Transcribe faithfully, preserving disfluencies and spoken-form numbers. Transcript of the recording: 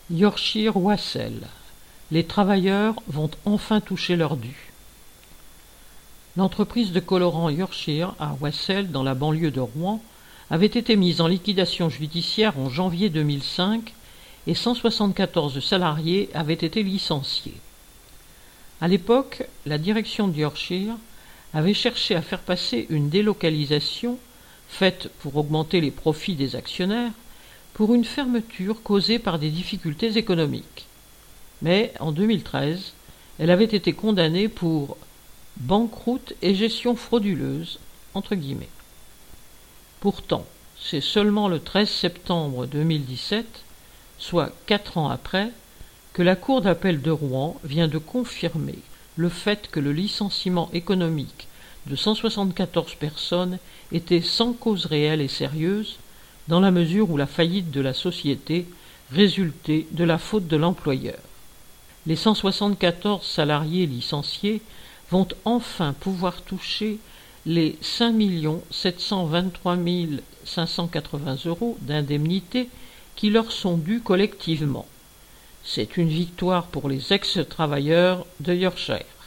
Yorkshire Wassell. Les travailleurs vont enfin toucher leur dû. L'entreprise de colorants Yorkshire à Wassell, dans la banlieue de Rouen, avait été mise en liquidation judiciaire en janvier deux mille cinq et cent soixante-quatorze salariés avaient été licenciés. À l'époque, la direction de Yorkshire avait cherché à faire passer une délocalisation, faite pour augmenter les profits des actionnaires, pour une fermeture causée par des difficultés économiques. Mais en deux mille treize, elle avait été condamnée pour banqueroute et gestion frauduleuse, entre guillemets. Pourtant, c'est seulement le treize septembre deux mille dix-sept, soit quatre ans après, que la Cour d'appel de Rouen vient de confirmer le fait que le licenciement économique de cent soixante-quatorze personnes était sans cause réelle et sérieuse, dans la mesure où la faillite de la société résultait de la faute de l'employeur. Les cent soixante-quatorze salariés licenciés vont enfin pouvoir toucher les cinq millions sept cent vingt-trois mille cinq cent quatre-vingts euros d'indemnités qui leur sont dus collectivement. C'est une victoire pour les ex-travailleurs de Yorkshire.